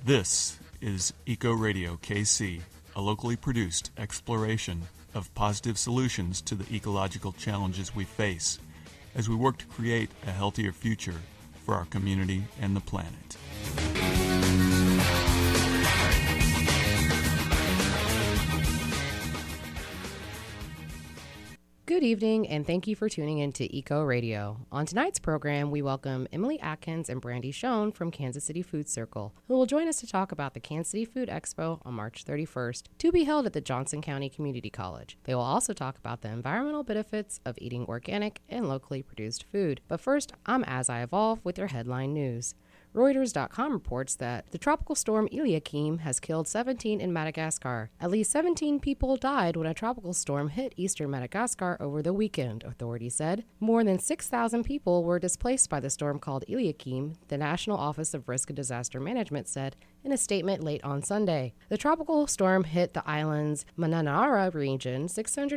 This is Eco Radio KC, a locally produced exploration of positive solutions to the ecological challenges we face as we work to create a healthier future for our community and the planet. Good evening, and thank you for tuning in to Eco Radio. On tonight's program, we welcome Emily Atkins and Brandy Schoen from Kansas City Food Circle, who will join us to talk about the Kansas City Food Expo on March 31st, to be held at the Johnson County Community College. They will also talk about the environmental benefits of eating organic and locally produced food. But first, I'm As I Evolve with your headline news. Reuters.com reports that the tropical storm Eliakim has killed 17 in Madagascar. At least 17 people died when a tropical storm hit eastern Madagascar over the weekend, authorities said. More than 6,000 people were displaced by the storm called Eliakim, the National Office of Risk and Disaster Management said in a statement late on Sunday. The tropical storm hit the island's Mananara region,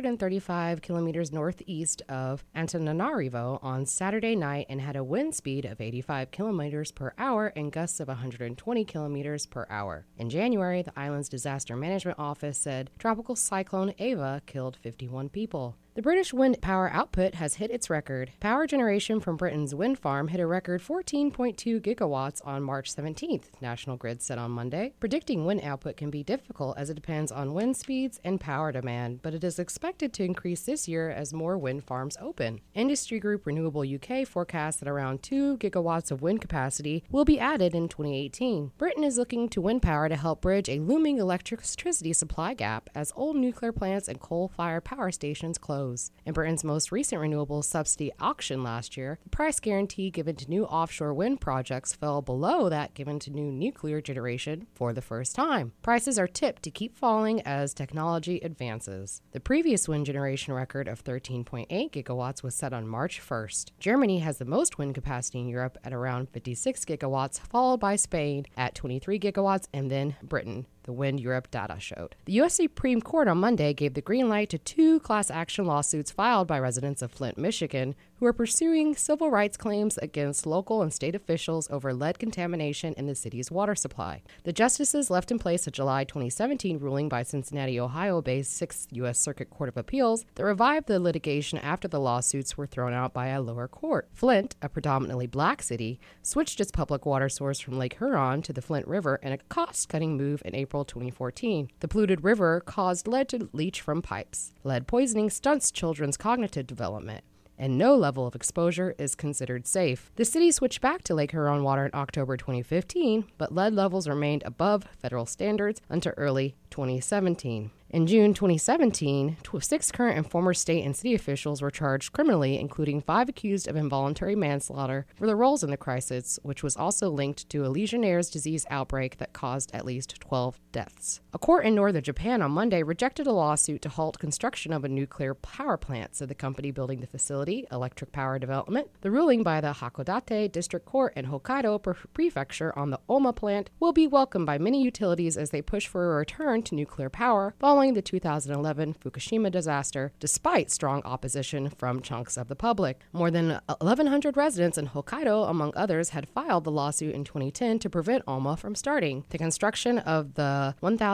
635 kilometers northeast of Antananarivo on Saturday night and had a wind speed of 85 kilometers per hour and gusts of 120 kilometers per hour. In January, the island's disaster management office said tropical cyclone Ava killed 51 people. The British wind power output has hit its record. Power generation from Britain's wind farm hit a record 14.2 gigawatts on March 17th, National Grid said on Monday. Predicting wind output can be difficult as it depends on wind speeds and power demand, but it is expected to increase this year as more wind farms open. Industry group Renewable UK forecasts that around 2 gigawatts of wind capacity will be added in 2018. Britain is looking to wind power to help bridge a looming electricity supply gap as old nuclear plants and coal-fired power stations close. In Britain's most recent renewable subsidy auction last year, the price guarantee given to new offshore wind projects fell below that given to new nuclear generation for the first time. Prices are tipped to keep falling as technology advances. The previous wind generation record of 13.8 gigawatts was set on March 1st. Germany has the most wind capacity in Europe at around 56 gigawatts, followed by Spain at 23 gigawatts, and then Britain, the Wind Europe data showed. The U.S. Supreme Court on Monday gave the green light to 2 class action lawsuits filed by residents of Flint, Michigan, who are pursuing civil rights claims against local and state officials over lead contamination in the city's water supply. The justices left in place a July 2017 ruling by Cincinnati, Ohio-based 6th U.S. Circuit Court of Appeals that revived the litigation after the lawsuits were thrown out by a lower court. Flint, a predominantly black city, switched its public water source from Lake Huron to the Flint River in a cost-cutting move in April 2014. The polluted river caused lead to leach from pipes. Lead poisoning stunts children's cognitive development, and no level of exposure is considered safe. The city switched back to Lake Huron water in October 2015, but lead levels remained above federal standards until early 2017. In June 2017, 6 current and former state and city officials were charged criminally, including 5 accused of involuntary manslaughter for their roles in the crisis, which was also linked to a Legionnaire's disease outbreak that caused at least 12 deaths. A court in northern Japan on Monday rejected a lawsuit to halt construction of a nuclear power plant, said the company building the facility, Electric Power Development. The ruling by the Hakodate District Court in Hokkaido Prefecture on the Oma plant will be welcomed by many utilities as they push for a return to nuclear power following the 2011 Fukushima disaster, despite strong opposition from chunks of the public. More than 1,100 residents in Hokkaido, among others, had filed the lawsuit in 2010 to prevent Oma from starting. The construction of the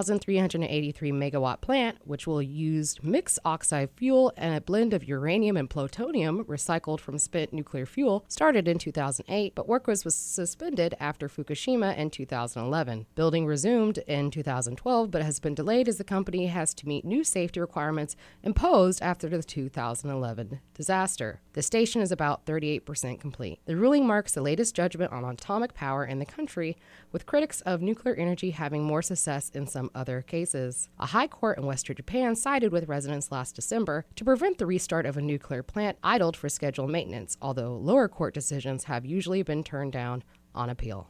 1,383 megawatt plant, which will use mixed oxide fuel and a blend of uranium and plutonium recycled from spent nuclear fuel, started in 2008, but work was suspended after Fukushima in 2011. Building resumed in 2012, but has been delayed as the company has to meet new safety requirements imposed after the 2011 disaster. The station is about 38% complete. The ruling marks the latest judgment on atomic power in the country, with critics of nuclear energy having more success in some other cases. A high court in Western Japan sided with residents last December to prevent the restart of a nuclear plant idled for scheduled maintenance, although lower court decisions have usually been turned down on appeal.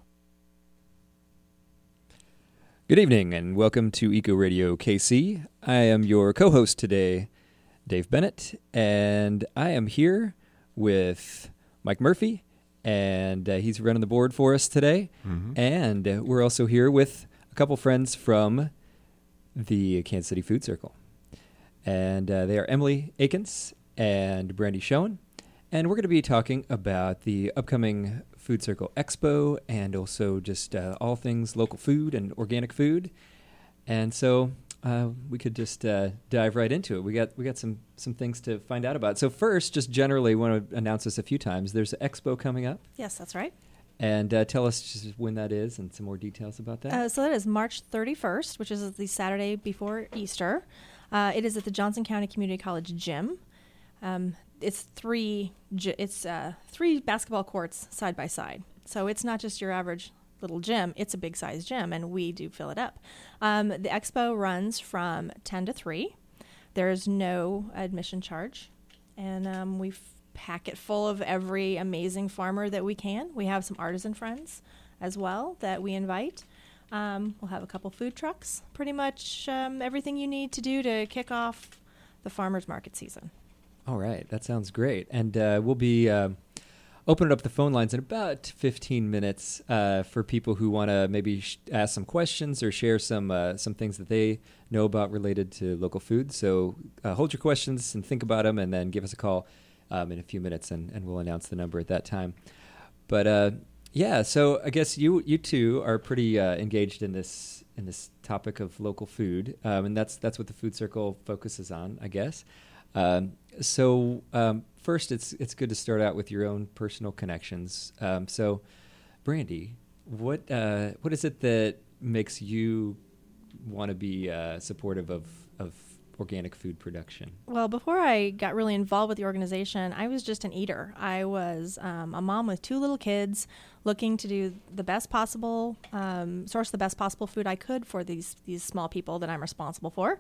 Good evening and welcome to Eco Radio KC. I am your co-host today, Dave Bennett, and I am here with Mike Murphy, and he's running the board for us today. Mm-hmm. And we're also here with a couple friends from the Kansas City Food Circle. And they are Emily Atkins and Brandy Schoen. And we're going to be talking about the upcoming Food Circle Expo, and also just all things local food and organic food. And so we could just dive right into it. We got some things to find out about. So first, just generally want to announce this a few times. There's an expo coming up. Yes, that's right. And tell us just when that is and some more details about that. So that is March 31st, which is the Saturday before Easter. It is at the Johnson County Community College gym. It's three basketball courts side by side. So it's not just your average little gym. It's a big size gym, and we do fill it up. The expo runs from 10 to 3. There's no admission charge, and we pack it full of every amazing farmer that we can. We have some artisan friends as well that we invite. We'll have a couple food trucks, pretty much everything you need to do to kick off the farmers market season. All right, that sounds great. And we'll be opening up the phone lines in about 15 minutes for people who want to maybe ask some questions or share some things that they know about related to local food. So hold your questions and think about them, and then give us a call in a few minutes, and we'll announce the number at that time. But yeah, so I guess you two are pretty engaged in this topic of local food, and that's what the Food Circle focuses on, I guess. So first, it's good to start out with your own personal connections. So, Brandy, what is it that makes you want to be supportive of organic food production? Well, before I got really involved with the organization, I was just an eater. I was a mom with 2 little kids, looking to do the best possible, source the best possible food I could for these small people that I'm responsible for.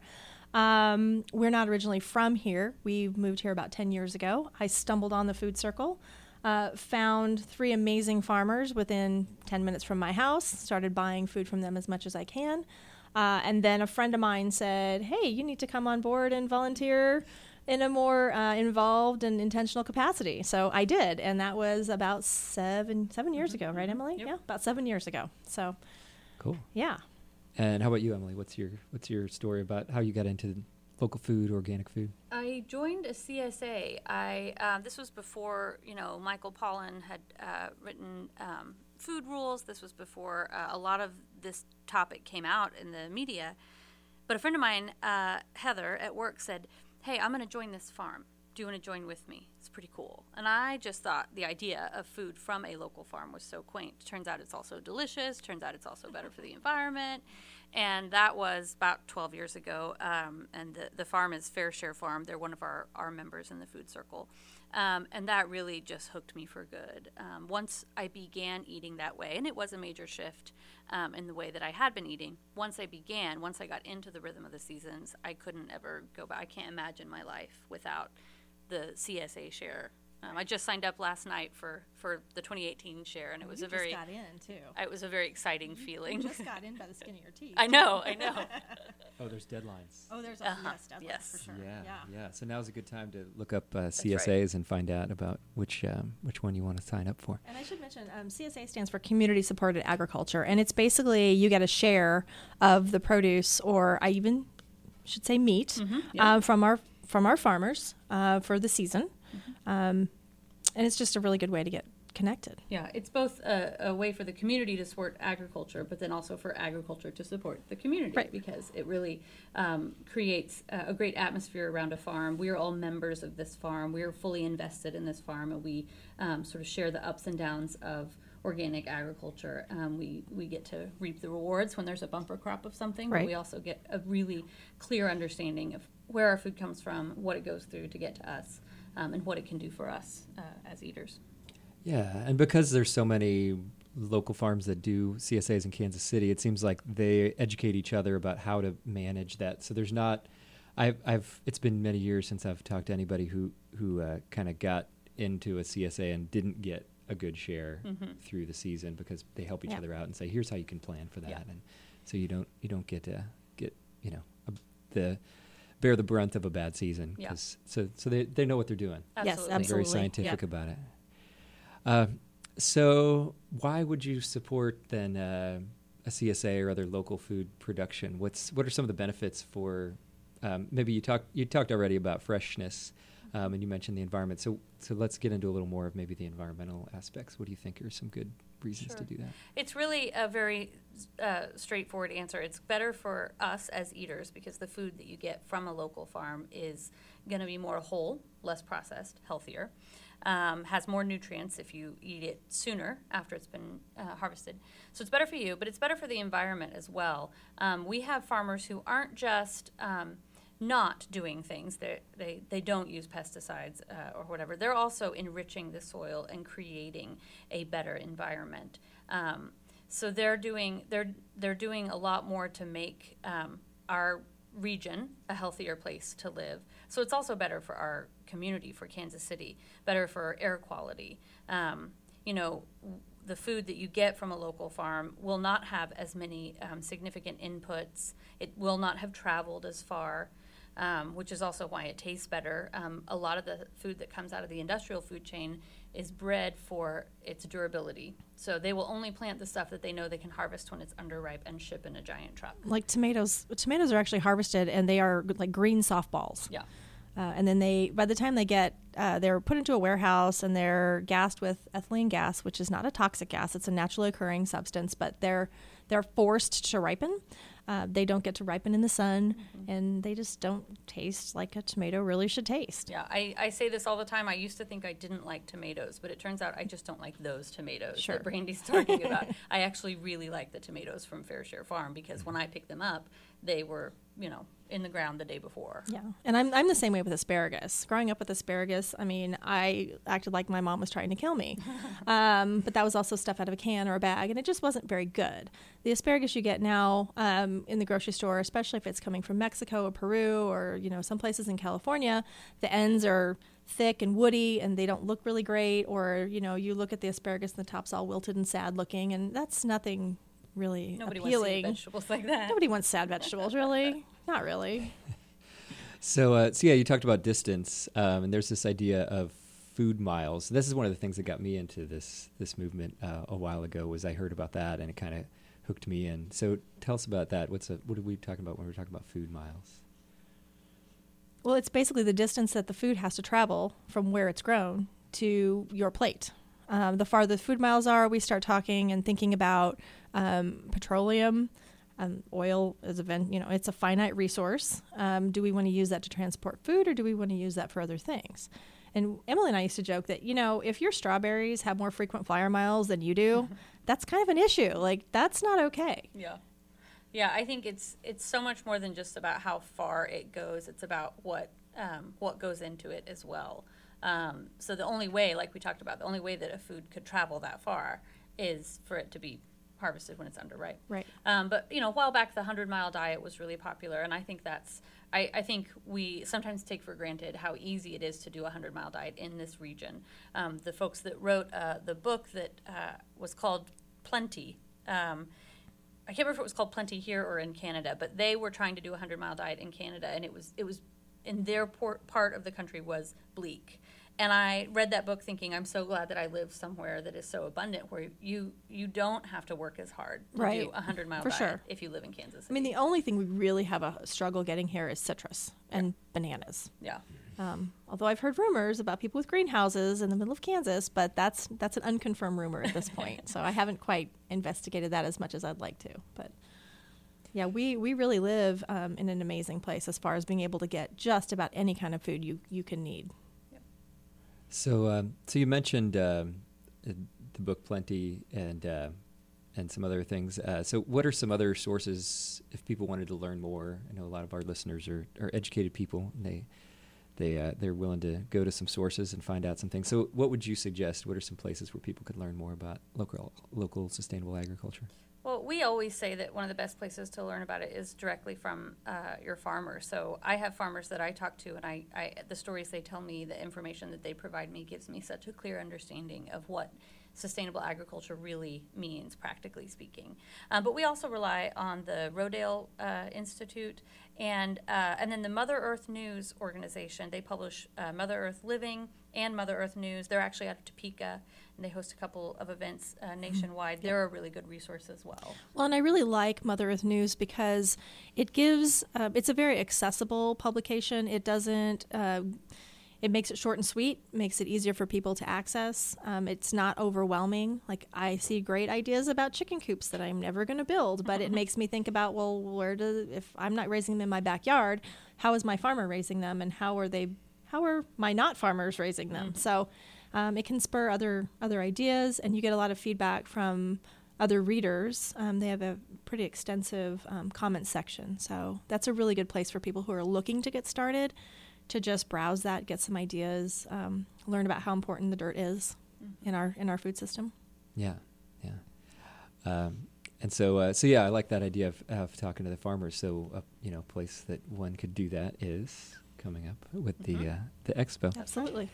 We're not originally from here. We moved here about 10 years ago. I stumbled on the Food Circle, found 3 amazing farmers within 10 minutes from my house, started buying food from them as much as I can. And then a friend of mine said, hey, you need to come on board and volunteer in a more involved and intentional capacity. So I did, and that was about 7 years ago, right, Emily? Yep. Yeah, about 7 years ago. So, Cool. yeah. And how about you, Emily? What's your story about how you got into local food, organic food? I joined a CSA. This was before Michael Pollan had written food rules. This was before a lot of this topic came out in the media. But a friend of mine, Heather, at work said, "Hey, I'm going to join this farm. Do you want to join with me? It's pretty cool." And I just thought the idea of food from a local farm was so quaint. Turns out it's also delicious. Turns out it's also better for the environment. And that was about 12 years ago. And the farm is Fair Share Farm. They're one of our members in the Food Circle. And that really just hooked me for good. Once I began eating that way, and it was a major shift in the way that I had been eating. Once I got into the rhythm of the seasons, I couldn't ever go back. I can't imagine my life without the CSA share. I just signed up last night for the 2018 share, and it was just got in, too. It was a very exciting feeling. You just got in by the skin of your teeth. I know. Oh, there's deadlines. Oh, there's deadlines yes. for sure. Yeah. So now's a good time to look up CSAs and find out about which one you want to sign up for. And I should mention, CSA stands for Community Supported Agriculture, and it's basically you get a share of the produce, or I even should say meat, from our farmers for the season. And it's just a really good way to get connected. Yeah, it's both a way for the community to support agriculture, but then also for agriculture to support the community, Right. because it really creates a great atmosphere around a farm. We are all members of this farm. We are fully invested in this farm, and we sort of share the ups and downs of organic agriculture. We get to reap the rewards when there's a bumper crop of something, Right. but we also get a really clear understanding of where our food comes from, what it goes through to get to us, and what it can do for us as eaters. Yeah, and because there's so many local farms that do CSAs in Kansas City, it seems like they educate each other about how to manage that. So there's not, it's been many years since I've talked to anybody who kind of got into a CSA and didn't get a good share through the season, because they help each other out and say, here's how you can plan for that, and so you don't get bear the brunt of a bad season. So they know what they're doing. Absolutely. Yes, They're absolutely. very scientific about it. So why would you support then a CSA or other local food production? What are some of the benefits for maybe you talked already about freshness, And you mentioned the environment. So let's get into a little more of maybe the environmental aspects. What do you think are some good reasons to do that? It's really a very straightforward answer. It's better for us as eaters because the food that you get from a local farm is going to be more whole, less processed, healthier, has more nutrients if you eat it sooner after it's been harvested. So it's better for you, but it's better for the environment as well. We have farmers who aren't just not doing things. They don't use pesticides or whatever. They're also enriching the soil and creating a better environment. So they're doing a lot more to make our region a healthier place to live. So it's also better for our community, for Kansas City, better for air quality. The food that you get from a local farm will not have as many significant inputs. It will not have traveled as far. Which is also why it tastes better. A lot of the food that comes out of the industrial food chain is bred for its durability. So they will only plant the stuff that they know they can harvest when it's underripe and ship in a giant truck. Like tomatoes. Tomatoes are actually harvested, and they are like green softballs. Yeah. And then by the time they get, they're put into a warehouse and they're gassed with ethylene gas, which is not a toxic gas. It's a naturally occurring substance, but they're forced to ripen. They don't get to ripen in the sun, and they just don't taste like a tomato really should taste. Yeah, I say this all the time. I used to think I didn't like tomatoes, but it turns out I just don't like those tomatoes that Brandy's talking about. I actually really like the tomatoes from Fair Share Farm because when I picked them up, they were, in the ground the day before. Yeah, and I'm the same way with asparagus. Growing up with asparagus, I mean, I acted like my mom was trying to kill me. But that was also stuff out of a can or a bag, and it just wasn't very good. The asparagus you get now in the grocery store, especially if it's coming from Mexico or Peru or, some places in California, the ends are thick and woody and they don't look really great. Or, you look at the asparagus and the top's all wilted and sad looking, and that's nothing really Nobody appealing. wants to eat vegetables like that. Nobody wants sad vegetables, really. Not really. So you talked about distance, and there's this idea of food miles. This is one of the things that got me into this movement a while ago. Was I heard about that, and it kind of hooked me in. So tell us about that. What are we talking about when we're talking about food miles? Well, it's basically the distance that the food has to travel from where it's grown to your plate. The farther the food miles are, we start talking and thinking about petroleum. Oil is it's a finite resource. Do we want to use that to transport food, or do we want to use that for other things? And Emily and I used to joke that, if your strawberries have more frequent flyer miles than you do, that's kind of an issue. Like, that's not okay. Yeah. Yeah, I think it's so much more than just about how far it goes. It's about what goes into it as well. So the only way, like we talked about, the only way that a food could travel that far is for it to be harvested when it's underripe. Right. But a while back, the 100-mile diet was really popular, and I think I think we sometimes take for granted how easy it is to do a 100-mile diet in this region. The folks that wrote the book that was called Plenty, I can't remember if it was called Plenty here or in Canada, but they were trying to do a 100-mile diet in Canada, and it was in their part of the country was bleak. And I read that book thinking, I'm so glad that I live somewhere that is so abundant, where you don't have to work as hard to do a 100-mile diet if you live in Kansas City. I mean, the only thing we really have a struggle getting here is citrus and bananas. Yeah. Although I've heard rumors about people with greenhouses in the middle of Kansas, but that's an unconfirmed rumor at this point. So I haven't quite investigated that as much as I'd like to. But yeah, we really live in an amazing place as far as being able to get just about any kind of food you can need. So you mentioned the book Plenty and some other things. So what are some other sources if people wanted to learn more? I know a lot of our listeners are educated people, and they're willing to go to some sources and find out some things. So what would you suggest? What are some places where people could learn more about local sustainable agriculture? Well, we always say that one of the best places to learn about it is directly from your farmer. So I have farmers that I talk to, and I the stories they tell me, the information that they provide me gives me such a clear understanding of what sustainable agriculture really means, practically speaking. But we also rely on the Rodale Institute and then the Mother Earth News organization. They publish Mother Earth Living and Mother Earth News. They're actually out of Topeka, and they host a couple of events nationwide. They're a really good resource as well. Well, and I really like Mother Earth News because it gives, it's a very accessible publication. It It makes it short and sweet, makes it easier for people to access. It's not overwhelming. Like, I see great ideas about chicken coops that I'm never going to build, but it makes me think about, well, if I'm not raising them in my backyard, how is my farmer raising them, and how are my not farmers raising them? So it can spur other ideas, and you get a lot of feedback from other readers. They have a pretty extensive comment section. So that's a really good place for people who are looking to get started to just browse that, get some ideas, learn about how important the dirt is in our food system. Yeah. And so I like that idea of talking to the farmers. So, a place that one could do that is coming up with the expo. Absolutely.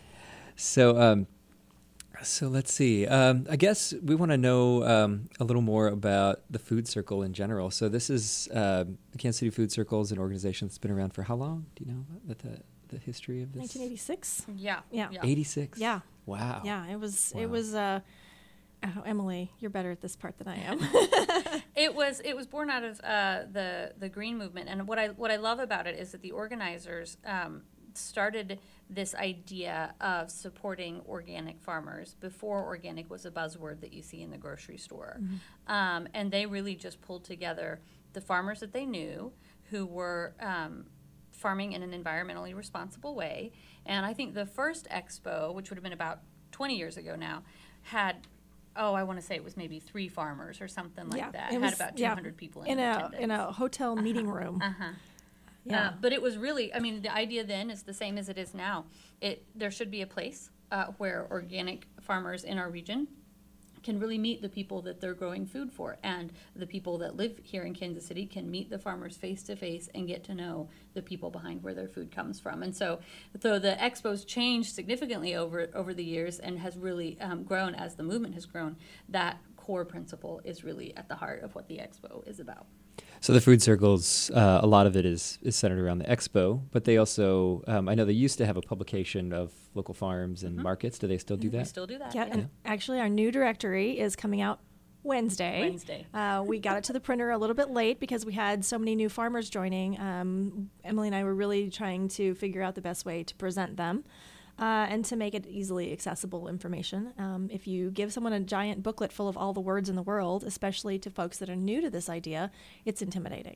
So let's see. I guess we want to know a little more about the Food Circle in general. So this is the Kansas City Food Circle is an organization that's been around for how long? Do you know about the history of this? 1986. Yeah. 86. Yeah. Wow. Yeah. It was. Emily, you're better at this part than I am. It was born out of the green movement, and what I love about it is that the organizers started this idea of supporting organic farmers before organic was a buzzword that you see in the grocery store. And they really just pulled together the farmers that they knew who were farming in an environmentally responsible way. And I think the first expo, which would have been about 20 years ago now, had, I want to say it was maybe 3 farmers or something like that. It had about 200 people in attendance. In a hotel meeting room. Yeah. But it was really, the idea then is the same as it is now. There should be a place where organic farmers in our region can really meet the people that they're growing food for. And the people that live here in Kansas City can meet the farmers face to face and get to know the people behind where their food comes from. And so the expo's changed significantly over the years and has really grown as the movement has grown. That core principle is really at the heart of what the expo is about. So the Food Circles, a lot of it is centered around the expo, but they also, I know they used to have a publication of local farms and markets. Do they still do that? We still do that. Yeah, and actually our new directory is coming out Wednesday. We got it to the printer a little bit late because we had so many new farmers joining. Emily and I were really trying to figure out the best way to present them. And to make it easily accessible information. If you give someone a giant booklet full of all the words in the world, especially to folks that are new to this idea, it's intimidating.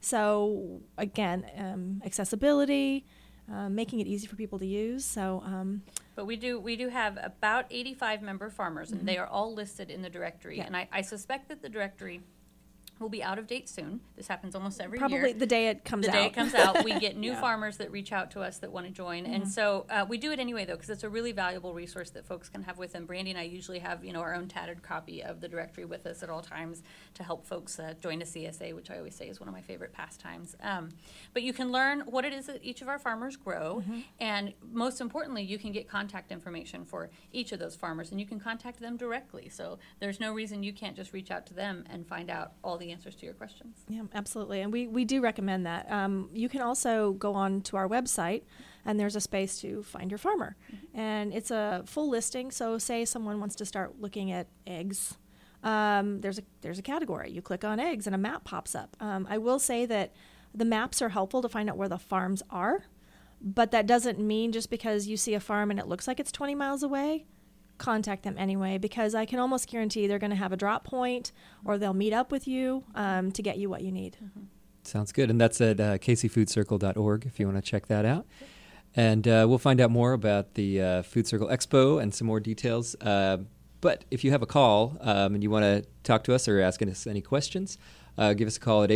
So again, accessibility, making it easy for people to use. So, but we do have about 85 member farmers, and they are all listed in the directory. Yeah. And I suspect that the directory will be out of date soon. This happens almost every year. Probably the day it comes out. The day it comes out, we get new farmers that reach out to us that want to join. And so we do it anyway, though, because it's a really valuable resource that folks can have with them. Brandy and I usually have, our own tattered copy of the directory with us at all times to help folks join a CSA, which I always say is one of my favorite pastimes. But you can learn what it is that each of our farmers grow. And most importantly, you can get contact information for each of those farmers, and you can contact them directly. So there's no reason you can't just reach out to them and find out all the answers to your questions. Yeah, absolutely. And we do recommend that. You can also go on to our website, and there's a space to find your farmer. And it's a full listing. So say someone wants to start looking at eggs. There's a category. You click on eggs, and a map pops up. I will say that the maps are helpful to find out where the farms are, but that doesn't mean just because you see a farm and it looks like it's 20 miles away, contact them anyway, because I can almost guarantee they're going to have a drop point or they'll meet up with you to get you what you need. Sounds good. And that's at kcfoodcircle.org if you want to check that out. And we'll find out more about the Food Circle Expo and some more details. But if you have a call and you want to talk to us or ask us any questions, give us a call at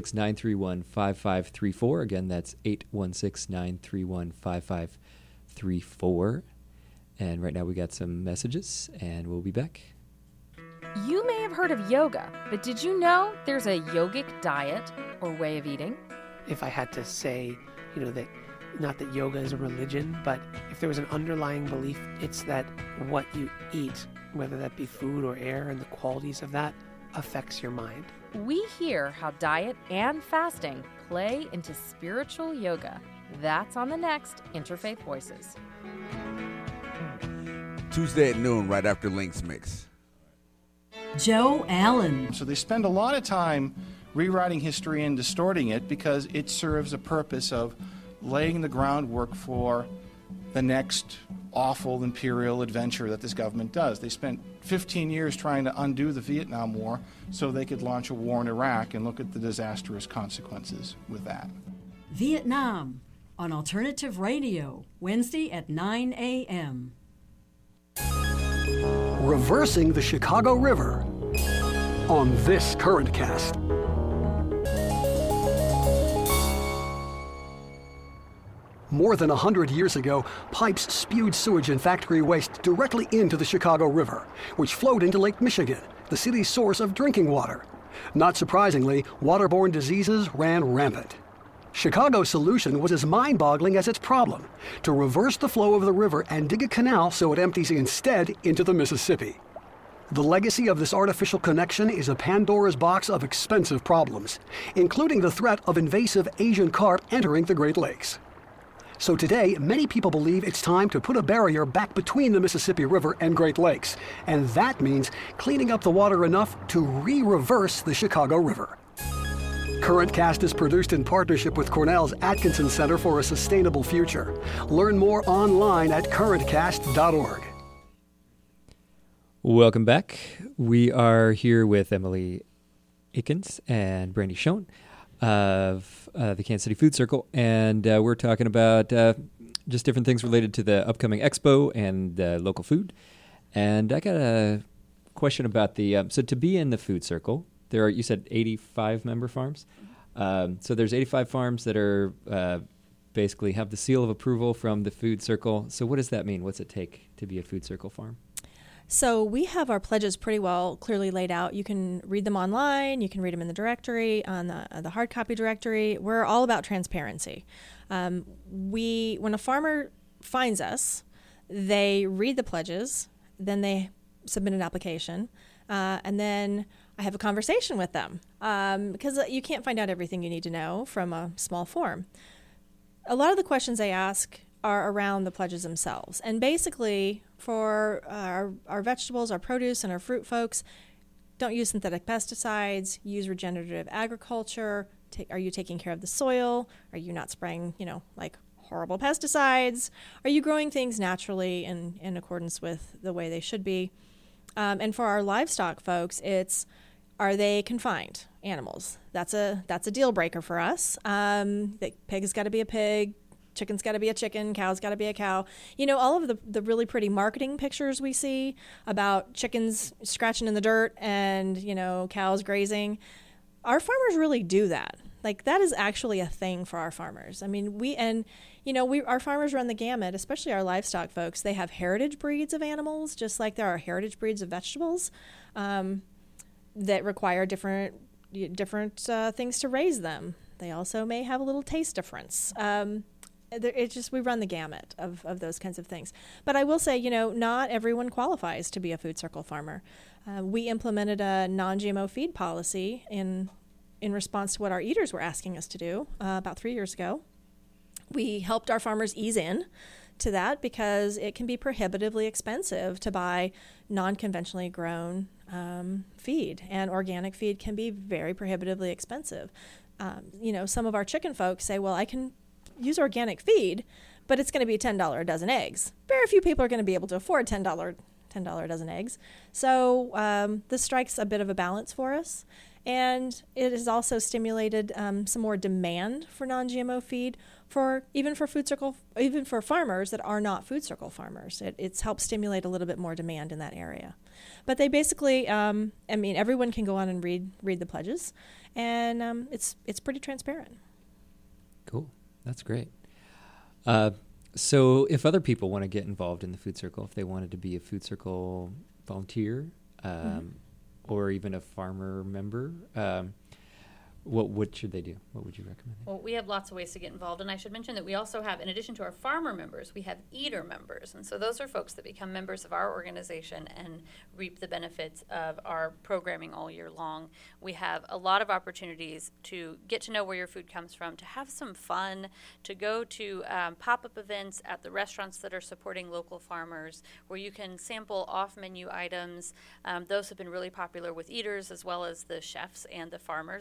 816-931-5534. Again, that's 816-931-5534. And right now we got some messages, and we'll be back. You may have heard of yoga, but did you know there's a yogic diet or way of eating? If I had to say, that not that yoga is a religion, but if there was an underlying belief, it's that what you eat, whether that be food or air, and the qualities of that affects your mind. We hear how diet and fasting play into spiritual yoga. That's on the next Interfaith Voices. Tuesday at noon, right after Link's Mix. Joe Allen. So they spend a lot of time rewriting history and distorting it because it serves a purpose of laying the groundwork for the next awful imperial adventure that this government does. They spent 15 years trying to undo the Vietnam War so they could launch a war in Iraq, and look at the disastrous consequences with that. Vietnam on Alternative Radio, Wednesday at 9 a.m. Reversing the Chicago River on this Current Cast. More than 100 years ago, pipes spewed sewage and factory waste directly into the Chicago River, which flowed into Lake Michigan, the city's source of drinking water. Not surprisingly, waterborne diseases ran rampant. Chicago's solution was as mind-boggling as its problem: to reverse the flow of the river and dig a canal so it empties instead into the Mississippi. The legacy of this artificial connection is a Pandora's box of expensive problems, including the threat of invasive Asian carp entering the Great Lakes. So today, many people believe it's time to put a barrier back between the Mississippi River and Great Lakes, and that means cleaning up the water enough to re-reverse the Chicago River. Current Cast is produced in partnership with Cornell's Atkinson Center for a Sustainable Future. Learn more online at currentcast.org. Welcome back. We are here with Emily Akins and Brandy Schoen of the Kansas City Food Circle, and we're talking about just different things related to the upcoming expo and local food. And I got a question about the so to be in the Food Circle, there are, you said 85 member farms. So there's 85 farms that are basically have the seal of approval from the Food Circle. So what does that mean? What's it take to be a Food Circle farm? So we have our pledges pretty well clearly laid out. You can read them online. You can read them in the directory, on the hard copy directory. We're all about transparency. When a farmer finds us, they read the pledges, then they submit an application, and then I have a conversation with them because you can't find out everything you need to know from a small form. A lot of the questions they ask are around the pledges themselves. And basically, for our vegetables, our produce, and our fruit folks, don't use synthetic pesticides, use regenerative agriculture. Are you taking care of the soil? Are you not spraying, like horrible pesticides? Are you growing things naturally in accordance with the way they should be? And for our livestock folks, it's, are they confined animals? That's a deal breaker for us. The pig's got to be a pig. Chicken's got to be a chicken, cow's got to be a cow. All of the really pretty marketing pictures we see about chickens scratching in the dirt and, cows grazing, our farmers really do that. Like, that is actually a thing for our farmers. I mean, our farmers run the gamut, especially our livestock folks. They have heritage breeds of animals, just like there are heritage breeds of vegetables that require different things to raise them. They also may have a little taste difference. We run the gamut of those kinds of things. But I will say, not everyone qualifies to be a Food Circle farmer. We implemented a non-GMO feed policy in response to what our eaters were asking us to do about 3 years ago. We helped our farmers ease in to that because it can be prohibitively expensive to buy non-conventionally grown feed, and organic feed can be very prohibitively expensive. Some of our chicken folks say, well, I can use organic feed, but it's going to be $10 a dozen eggs. Very few people are going to be able to afford $10 a dozen eggs. So this strikes a bit of a balance for us. And it has also stimulated some more demand for non-GMO feed even for farmers that are not Food Circle farmers. It's helped stimulate a little bit more demand in that area. But they basically, everyone can go on and read the pledges, and it's pretty transparent. Cool. That's great. So if other people want to get involved in the Food Circle, if they wanted to be a Food Circle volunteer or even a farmer member, what should they do? What would you recommend? Well, we have lots of ways to get involved, and I should mention that we also have, in addition to our farmer members, we have eater members, and so those are folks that become members of our organization and reap the benefits of our programming all year long. We have a lot of opportunities to get to know where your food comes from, to have some fun, to go to pop-up events at the restaurants that are supporting local farmers, where you can sample off-menu items. Those have been really popular with eaters as well as the chefs and the farmers. The one I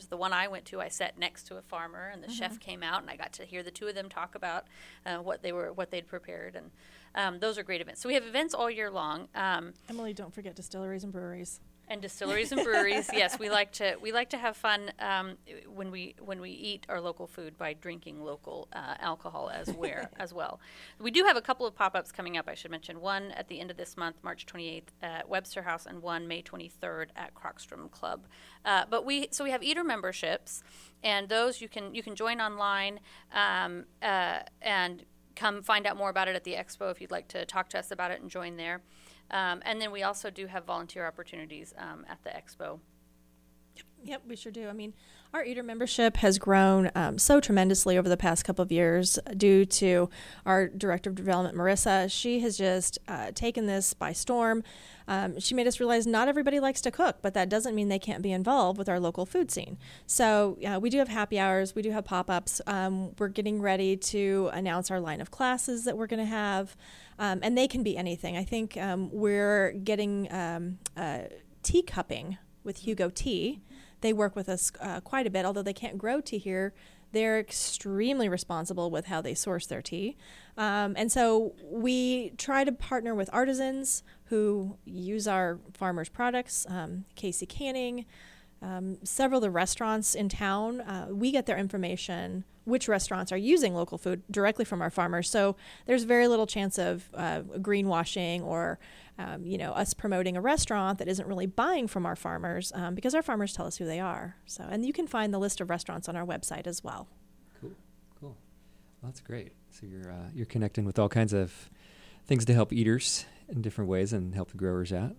went to, I sat next to a farmer, and the chef came out, and I got to hear the two of them talk about what they'd prepared, and those are great events. So we have events all year long. Emily, don't forget distilleries and breweries. And distilleries and breweries, yes, we like to have fun when we eat our local food by drinking local alcohol as well. We do have a couple of pop-ups coming up. I should mention one at the end of this month, March 28th at Webster House, and one May 23rd at Crockstrom Club. But we have eater memberships, and those you can join online and come find out more about it at the expo if you'd like to talk to us about it and join there. And then we also do have volunteer opportunities at the expo. Yep, we sure do. I mean, our eater membership has grown so tremendously over the past couple of years due to our Director of Development, Marissa. She has just taken this by storm. She made us realize not everybody likes to cook, but that doesn't mean they can't be involved with our local food scene. So we do have happy hours. We do have pop-ups. We're getting ready to announce our line of classes that we're going to have, and they can be anything. I think we're getting tea cupping with Hugo Tea. They work with us quite a bit, although they can't grow tea here. They're extremely responsible with how they source their tea. And so we try to partner with artisans who use our farmers' products, Casey Canning, several of the restaurants in town. We get their information, which restaurants are using local food directly from our farmers. So there's very little chance of greenwashing or us promoting a restaurant that isn't really buying from our farmers because our farmers tell us who they are. So, and you can find the list of restaurants on our website as well. Cool. Well, that's great. So you're connecting with all kinds of things to help eaters in different ways and help the growers out.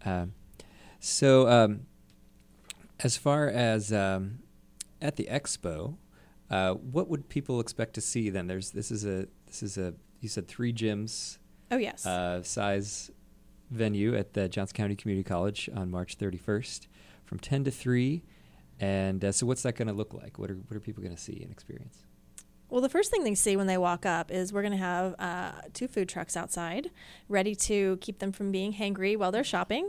As far as at the expo, what would people expect to see then? This is a you said 3 gyms. Oh yes. Size venue at the Johnson County Community College on March 31st from 10 to 3. And so what's that going to look like? What are people going to see and experience? Well, the first thing they see when they walk up is we're going to have 2 food trucks outside ready to keep them from being hangry while they're shopping.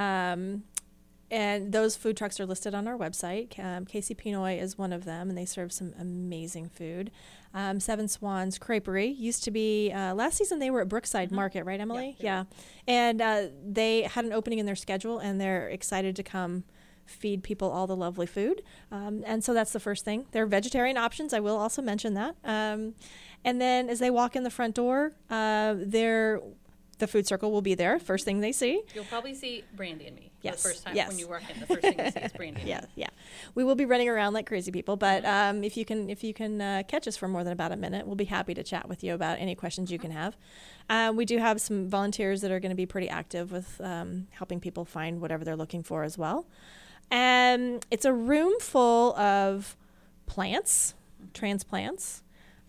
And those food trucks are listed on our website. Casey Pinoy is one of them, and they serve some amazing food. Seven Swans Creperie used to be, last season they were at Brookside Market, right, Emily? Yeah. And they had an opening in their schedule, and they're excited to come feed people all the lovely food. And so that's the first thing. There are vegetarian options. I will also mention that. And then as they walk in the front door, the food circle will be there. First thing they see. You'll probably see Brandy and me. Yes. The first time yes. when you walk in, the first thing you see is Brandy and me. Yeah. We will be running around like crazy people, but if you can catch us for more than about a minute, we'll be happy to chat with you about any questions you can have. We do have some volunteers that are going to be pretty active with helping people find whatever they're looking for as well. And it's a room full of plants, transplants,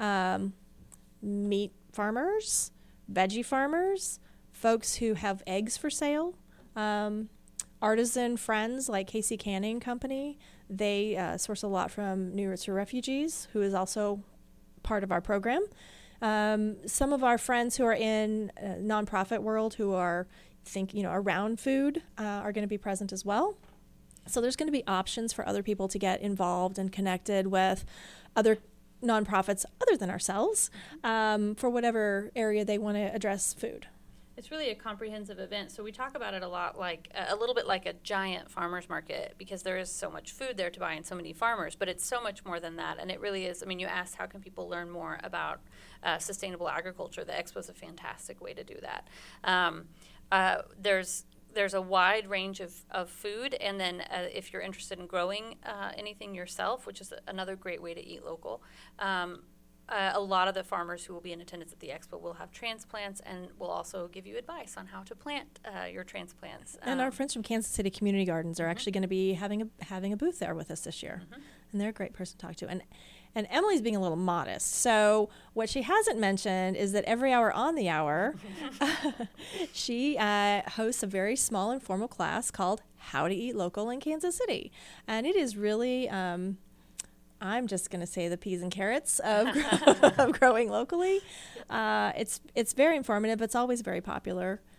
meat farmers, veggie farmers, folks who have eggs for sale, artisan friends like Casey Canning Company. They source a lot from New Roots for Refugees, who is also part of our program. Some of our friends who are in nonprofit world who are around food are going to be present as well. So there's going to be options for other people to get involved and connected with other nonprofits other than ourselves for whatever area they want to address food. It's really a comprehensive event, so we talk about it a lot like a little bit like a giant farmer's market because there is so much food there to buy and so many farmers, but it's so much more than that, and it really is. I mean, you asked how can people learn more about sustainable agriculture. The expo is a fantastic way to do that. There's a wide range of food, and then if you're interested in growing anything yourself, which is another great way to eat local, a lot of the farmers who will be in attendance at the expo will have transplants and will also give you advice on how to plant your transplants. And our friends from Kansas City Community Gardens are actually going to be having a booth there with us this year, and they're a great person to talk to. And Emily's being a little modest. So what she hasn't mentioned is that every hour on the hour, she hosts a very small informal class called How to Eat Local in Kansas City. And it is really, I'm just going to say the peas and carrots of growing locally. It's very informative. It's always very popular.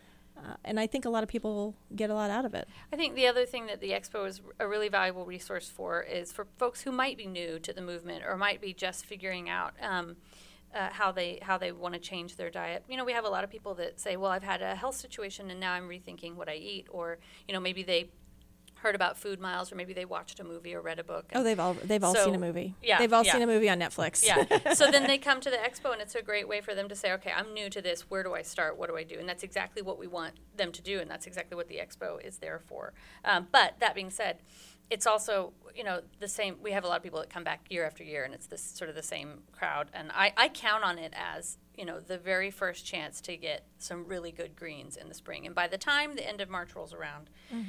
and I think a lot of people get a lot out of it. I think the other thing that the expo is a really valuable resource for is for folks who might be new to the movement or might be just figuring out how they want to change their diet. You know, we have a lot of people that say, well, I've had a health situation and now I'm rethinking what I eat, or, you know, maybe they heard about Food Miles, or maybe they watched a movie or read a book. Oh, they've all seen a movie. Yeah, they've all seen a movie on Netflix. Yeah. So then they come to the expo, and it's a great way for them to say, okay, I'm new to this. Where do I start? What do I do? And that's exactly what we want them to do, and that's exactly what the expo is there for. But that being said, it's also, you know, the same. We have a lot of people that come back year after year, and it's this sort of the same crowd. And I count on it as, you know, the very first chance to get some really good greens in the spring. And by the time the end of March rolls around,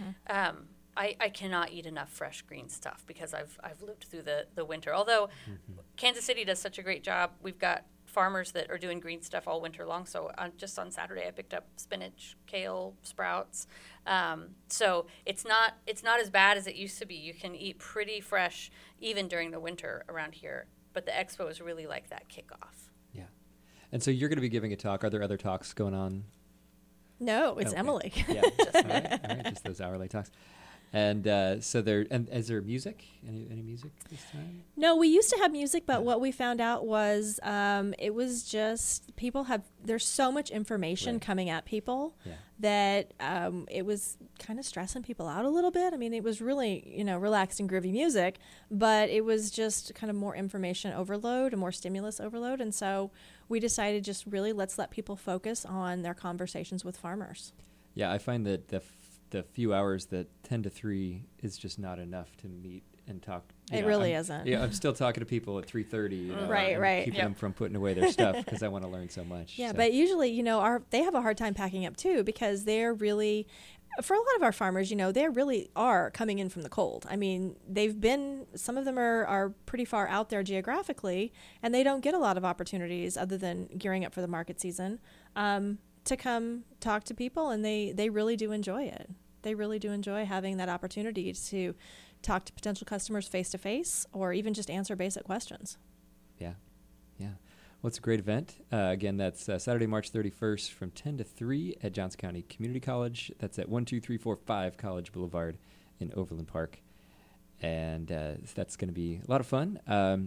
I cannot eat enough fresh green stuff because I've lived through the winter. Although Kansas City does such a great job, we've got farmers that are doing green stuff all winter long. So just on Saturday, I picked up spinach, kale, sprouts. So it's not as bad as it used to be. You can eat pretty fresh even during the winter around here. But the expo is really like that kickoff. Yeah. And so you're going to be giving a talk. Are there other talks going on? No, it's Emily. Yeah, all right, just those hourly talks. And so is there music? Any music this time? No, we used to have music, but what we found out was it was just there's so much information coming at people that it was kind of stressing people out a little bit. I mean, it was really, you know, relaxed and groovy music, but it was just kind of more information overload and more stimulus overload. And so we decided just really let's let people focus on their conversations with farmers. Yeah, I find that the few hours that 10 to 3 is just not enough to meet and talk. It really isn't. Yeah, I'm still talking to people at 3:30. You know, right. Keeping them from putting away their stuff because I want to learn so much. Yeah, so. But usually, you know, they have a hard time packing up too because they're really, for a lot of our farmers, you know, they really are coming in from the cold. I mean, some of them are pretty far out there geographically, and they don't get a lot of opportunities other than gearing up for the market season to come talk to people, and they really do enjoy it. They really do enjoy having that opportunity to talk to potential customers face-to-face or even just answer basic questions. Yeah. Well, it's a great event. Again, that's Saturday, March 31st from 10 to 3 at Johnson County Community College. That's at 12345 College Boulevard in Overland Park. And that's going to be a lot of fun.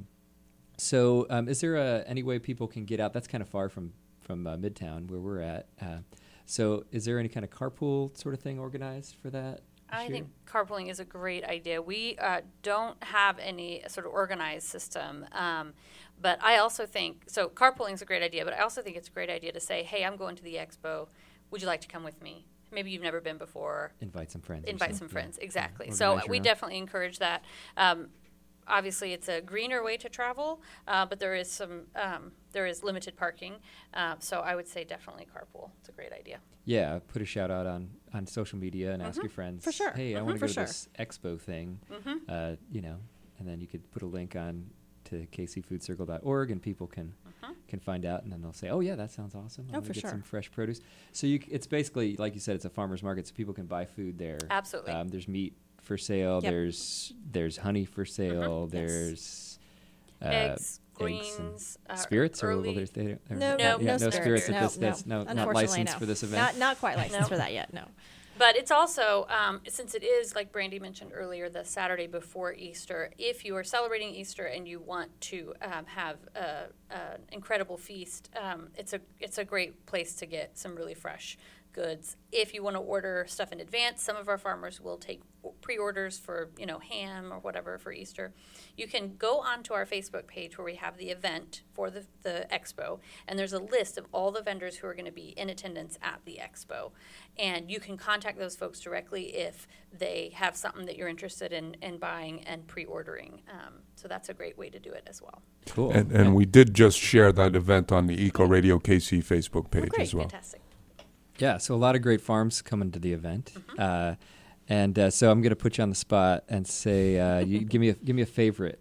So is there any way people can get out? That's kind of far from Midtown where we're at. So is there any kind of carpool sort of thing organized for that? I think carpooling is a great idea. We don't have any sort of organized system, but I also think, so carpooling is a great idea, but I also think it's a great idea to say, hey, I'm going to the expo. Would you like to come with me? Maybe you've never been before. Invite some friends. Exactly. Yeah. So we definitely encourage that. Obviously, it's a greener way to travel, but there is limited parking. So I would say definitely carpool. It's a great idea. Yeah, put a shout out on social media and ask your friends. For sure. Hey, I want to go to this expo thing. You know, and then you could put a link on to kcfoodcircle.org, and people can find out, and then they'll say, oh yeah, that sounds awesome. I want to get some fresh produce. So it's basically, like you said, it's a farmer's market, so people can buy food there. Absolutely. There's meat for sale. Yep. There's honey for sale. There's eggs, greens, spirits, or early. No spirits. That's not licensed for this event. Not quite licensed for that yet. No. But it's also, since it is, like Brandy mentioned earlier, the Saturday before Easter, if you are celebrating Easter and you want to have an incredible feast, it's a great place to get some really fresh goods. If you want to order stuff in advance, some of our farmers will take pre-orders for, ham or whatever for Easter. You can go onto our Facebook page where we have the event for the expo, and there's a list of all the vendors who are going to be in attendance at the expo. And you can contact those folks directly if they have something that you're interested in buying and pre-ordering. So that's a great way to do it as well. Cool. And we did just share that event on the Eco Radio KC Facebook page as well. Fantastic. Yeah, so a lot of great farms coming to the event. So I'm going to put you on the spot and say, you give me a favorite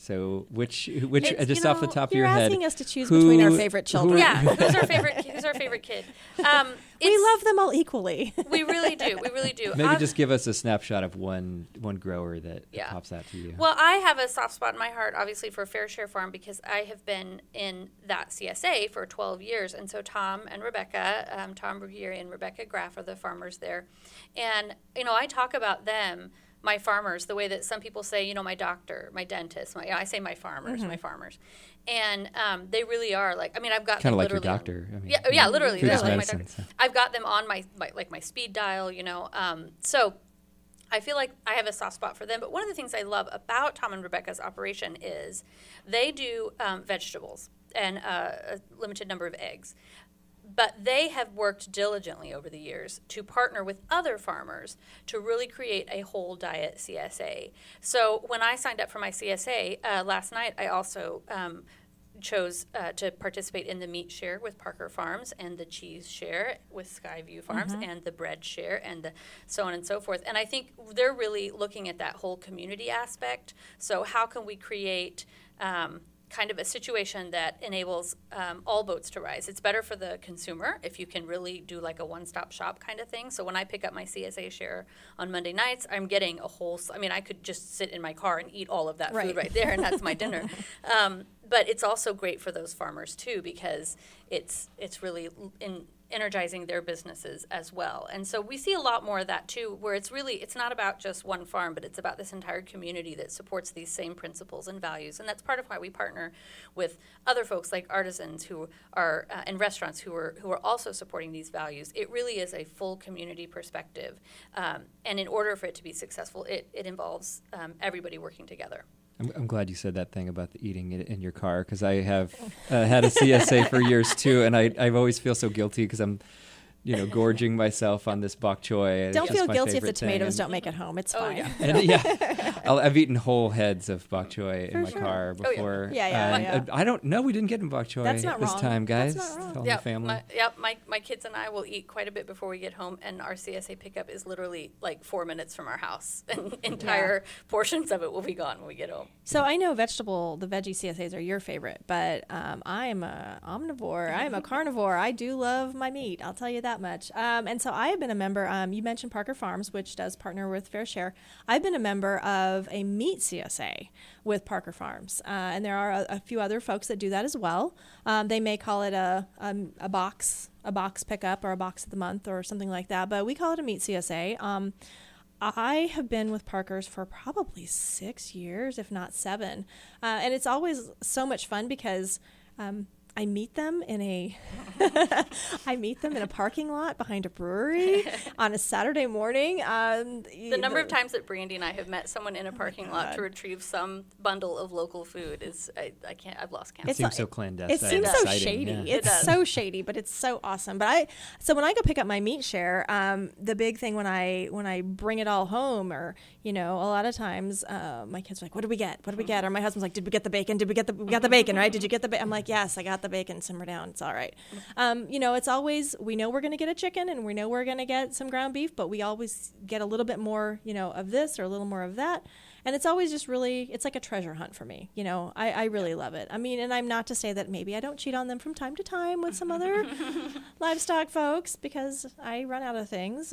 So which It's, just you off the know, top of You're your head, asking us to choose between our favorite children. Yeah, who's our favorite kid? We love them all equally. We really do. We really do. maybe just give us a snapshot of one grower that pops out to you. Well, I have a soft spot in my heart, obviously, for Fair Share Farm because I have been in that CSA for 12 years. And so Tom and Rebecca, Tom Brugieri and Rebecca Graff are the farmers there. And, I talk about them, my farmers, the way that some people say, my doctor, my dentist. I say my farmers, my farmers. And they really are I've got kind of like your literally doctor. yeah, literally. Food They're is like my medicine, doctor. so. I've got them on my speed dial, So I feel like I have a soft spot for them. But one of the things I love about Tom and Rebecca's operation is they do vegetables and a limited number of eggs. But they have worked diligently over the years to partner with other farmers to really create a whole diet CSA. So when I signed up for my CSA last night, I also chose to participate in the meat share with Parker Farms and the cheese share with Skyview Farms and the bread share and the so on and so forth. And I think they're really looking at that whole community aspect. So how can we create kind of a situation that enables all boats to rise? It's better for the consumer if you can really do like a one-stop shop kind of thing. So when I pick up my CSA share on Monday nights, I'm getting a whole, I could just sit in my car and eat all of that food right there, and that's my dinner. But it's also great for those farmers too, because it's really energizing their businesses as well. And so we see a lot more of that too, where it's not about just one farm, but it's about this entire community that supports these same principles and values. And that's part of why we partner with other folks like artisans who are and restaurants who are also supporting these values. It really is a full community perspective. And in order for it to be successful, it involves everybody working together. I'm glad you said that thing about the eating it in your car, because I have had a CSA for years too, and I always feel so guilty because I'm, gorging myself on this bok choy. Don't feel guilty if the tomatoes don't make it home. It's fine. Yeah. And I've eaten whole heads of bok choy in my car before. Yeah. I don't know. We didn't get in bok choy this time, guys. That's not wrong. All the family. My kids and I will eat quite a bit before we get home, and our CSA pickup is literally like 4 minutes from our house, and entire portions of it will be gone when we get home. So I know the veggie CSAs are your favorite, but I am a omnivore. I am a carnivore. I do love my meat. I'll tell you that much. And so I have been a member. You mentioned Parker Farms, which does partner with Fair Share. I've been a member of a meat CSA with Parker Farms, and there are a few other folks that do that as well. They may call it a box pickup or a box of the month or something like that, but we call it a meat CSA. I have been with Parker's for probably 6 years, if not 7. And it's always so much fun because I meet them in a parking lot behind a brewery on a Saturday morning. The number of times that Brandy and I have met someone in a parking lot to retrieve some bundle of local food is I've lost count. It seems so clandestine. It seems so shady. Yeah. It's so shady, but it's so awesome. But so when I go pick up my meat share, the big thing when I bring it all home, or a lot of times my kids are like, "What did we get? What did we get?" Or my husband's like, "Did we get the bacon? We got the bacon, right? Did you get the bacon?" I'm like, "Yes, I got the bacon. Simmer down. It's all right." It's always, we know we're going to get a chicken and we know we're going to get some ground beef, but we always get a little bit more, of this or a little more of that. And it's always just really, it's like a treasure hunt for me. I really love it. I mean, and I'm not to say that maybe I don't cheat on them from time to time with some other livestock folks, because I run out of things.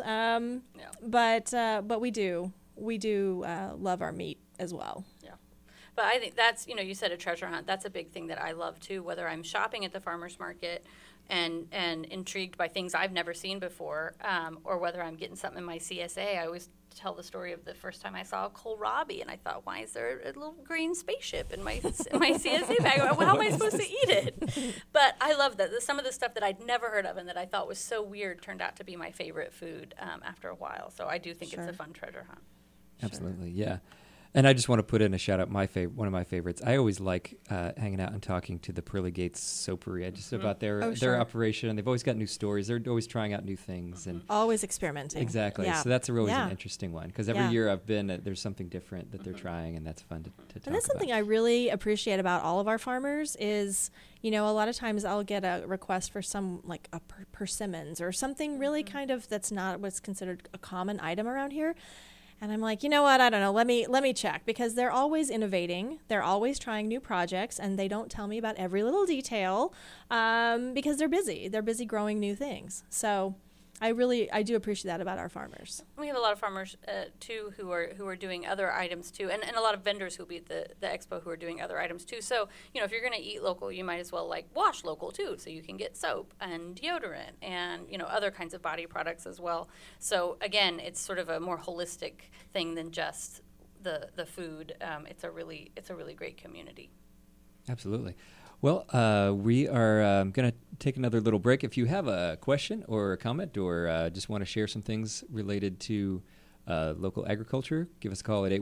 But we do love our meat as well. Yeah. But I think that's, you said a treasure hunt. That's a big thing that I love too, whether I'm shopping at the farmer's market and intrigued by things I've never seen before, or whether I'm getting something in my CSA. I always tell the story of the first time I saw a kohlrabi, and I thought, why is there a little green spaceship in my CSA bag? How am I supposed to eat it? But I love that. Some of the stuff that I'd never heard of and that I thought was so weird turned out to be my favorite food after a while. So I do think it's a fun treasure hunt. Absolutely, yeah. And I just want to put in a shout out. One of my favorites. I always like hanging out and talking to the Pearly Gates Soapery just about their operation. And they've always got new stories. They're always trying out new things and always experimenting. Exactly. Yeah. So that's always an interesting one, because every year I've been, there's something different that they're trying, and that's fun to talk about. And that's something I really appreciate about all of our farmers is, a lot of times I'll get a request for some like a persimmons or something really kind of that's not what's considered a common item around here. And I'm like, you know what? I don't know. Let me check, because they're always innovating. They're always trying new projects, and they don't tell me about every little detail because they're busy. They're busy growing new things. So I do appreciate that about our farmers. We have a lot of farmers too who are doing other items too, and a lot of vendors who'll be at the expo who are doing other items too. So if you're going to eat local, you might as well wash local too, so you can get soap and deodorant and other kinds of body products as well. So again, it's sort of a more holistic thing than just the food. It's a really great community. Absolutely. Well, we are going to take another little break. If you have a question or a comment or just want to share some things related to local agriculture, give us a call at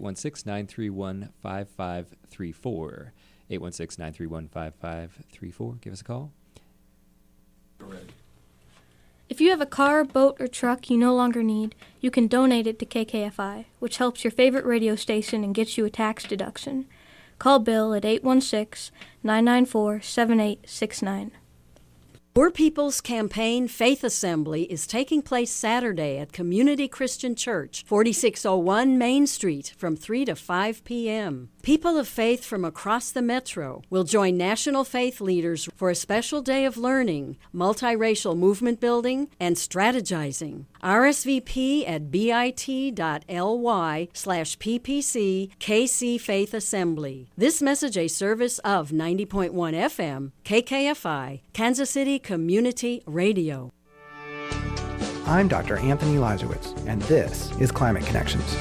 816-931-5534. 816-931-5534. Give us a call. If you have a car, boat, or truck you no longer need, you can donate it to KKFI, which helps your favorite radio station and gets you a tax deduction. Call Bill at 816-994-7869. Poor People's Campaign Faith Assembly is taking place Saturday at Community Christian Church, 4601 Main Street, from 3 to 5 p.m. People of faith from across the metro will join national faith leaders for a special day of learning, multiracial movement building, and strategizing. RSVP at bit.ly/PPC KC Faith Assembly. This message a service of 90.1 FM, KKFI, Kansas City Community Radio. I'm Dr. Anthony Lazarowitz, and this is Climate Connections.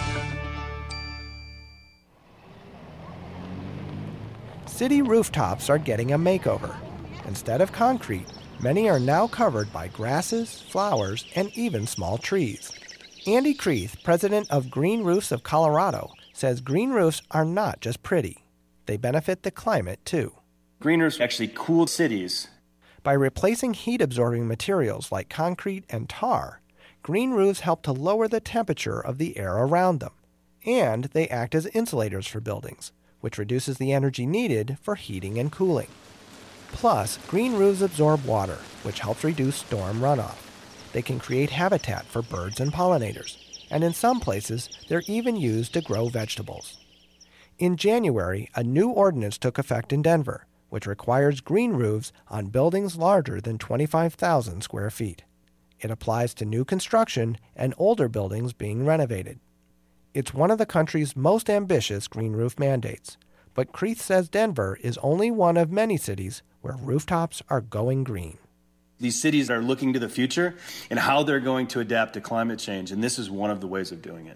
City rooftops are getting a makeover. Instead of concrete, many are now covered by grasses, flowers, and even small trees. Andy Kreith, president of Green Roofs of Colorado, says green roofs are not just pretty. They benefit the climate, too. Green roofs actually cool cities. By replacing heat-absorbing materials like concrete and tar, green roofs help to lower the temperature of the air around them. And they act as insulators for buildings, which reduces the energy needed for heating and cooling. Plus, green roofs absorb water, which helps reduce storm runoff. They can create habitat for birds and pollinators, and in some places, they're even used to grow vegetables. In January, a new ordinance took effect in Denver, which requires green roofs on buildings larger than 25,000 square feet. It applies to new construction and older buildings being renovated. It's one of the country's most ambitious green roof mandates, but Kreith says Denver is only one of many cities where rooftops are going green. These cities are looking to the future and how they're going to adapt to climate change, and this is one of the ways of doing it.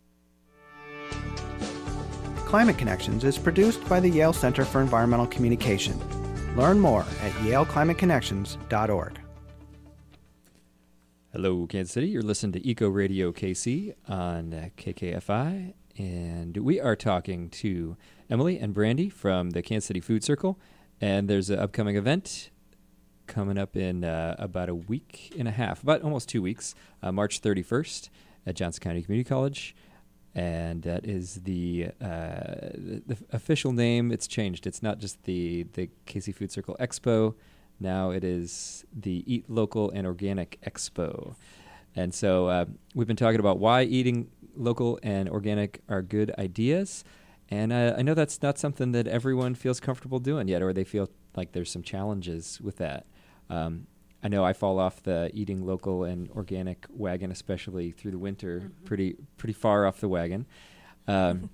Climate Connections is produced by the Yale Center for Environmental Communication. Learn more at yaleclimateconnections.org. Hello, Kansas City. You're listening to Eco Radio KC on KKFI, and we are talking to Emily and Brandy from the Kansas City Food Circle, and there's an upcoming event coming up in about a week and a half, about almost 2 weeks, March 31st at Johnson County Community College, and that is the official name. It's changed. It's not just the KC Food Circle Expo. Now it is the Eat Local and Organic Expo. And so we've been talking about why eating local and organic are good ideas. And I know that's not something that everyone feels comfortable doing yet, or they feel like there's some challenges with that. I know I fall off the eating local and organic wagon, especially through the winter, pretty far off the wagon. And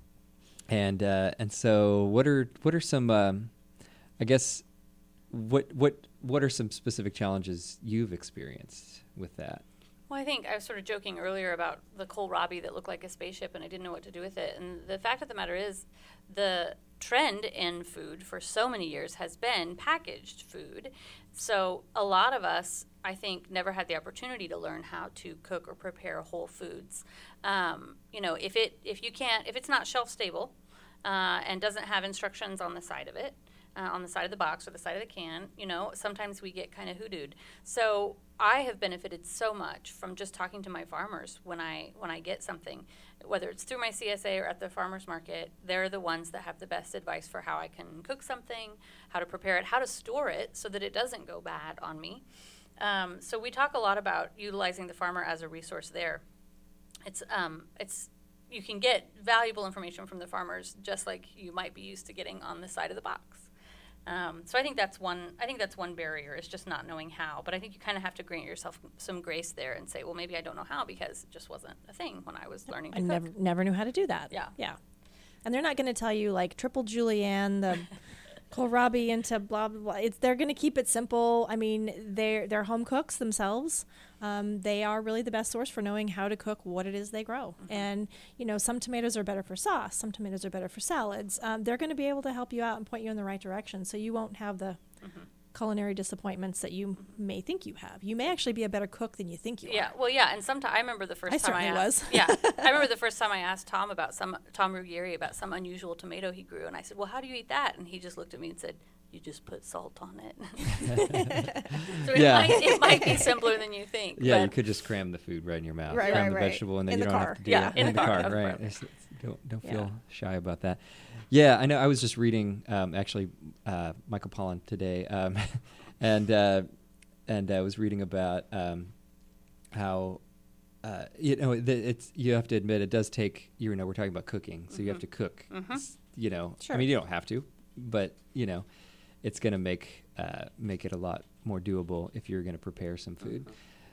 so what are some I guess what are some specific challenges you've experienced with that? Well, I think I was sort of joking earlier about the kohlrabi that looked like a spaceship, and I didn't know what to do with it. And the fact of the matter is, the trend in food for so many years has been packaged food. So a lot of us, I think, never had the opportunity to learn how to cook or prepare whole foods. If it's not shelf stable and doesn't have instructions on the side of it, on the side of the box or the side of the can, sometimes we get kind of hoodooed. So I have benefited so much from just talking to my farmers when I get something, whether it's through my CSA or at the farmer's market. They're the ones that have the best advice for how I can cook something, how to prepare it, how to store it so that it doesn't go bad on me. So we talk a lot about utilizing the farmer as a resource there. It's you can get valuable information from the farmers just like you might be used to getting on the side of the box. So I think that's one barrier, is just not knowing how. But I think you kind of have to grant yourself some grace there and say, well, maybe I don't know how because it just wasn't a thing when I was learning to cook. never knew how to do that. Yeah. And they're not going to tell you like triple julienne, the kohlrabi into blah blah blah. They're going to keep it simple. I mean, they're home cooks themselves. They are really the best source for knowing how to cook what it is they grow. And some tomatoes are better for sauce. Some tomatoes are better for salads. They're going to be able to help you out and point you in the right direction, so you won't have the culinary disappointments that you may think you have. You may actually be a better cook than you think you are. Well, yeah, and sometimes I remember the first time I asked. I remember the first time I asked Tom Ruggieri about some unusual tomato he grew, and I said, "Well, how do you eat that?" And he just looked at me and said, "You just put salt on it." So it might be simpler than you think. Yeah, you could just cram the food right in your mouth, cram the vegetable, and then in you the don't car. have to do it in the car. Right. Don't feel shy about that. Yeah, I know. I was just reading Michael Pollan today, and I was reading about how it's, you have to admit it does take, we're talking about cooking, so you have to cook. Sure. I mean, you don't have to, but it's going to make it a lot more doable if you're going to prepare some food.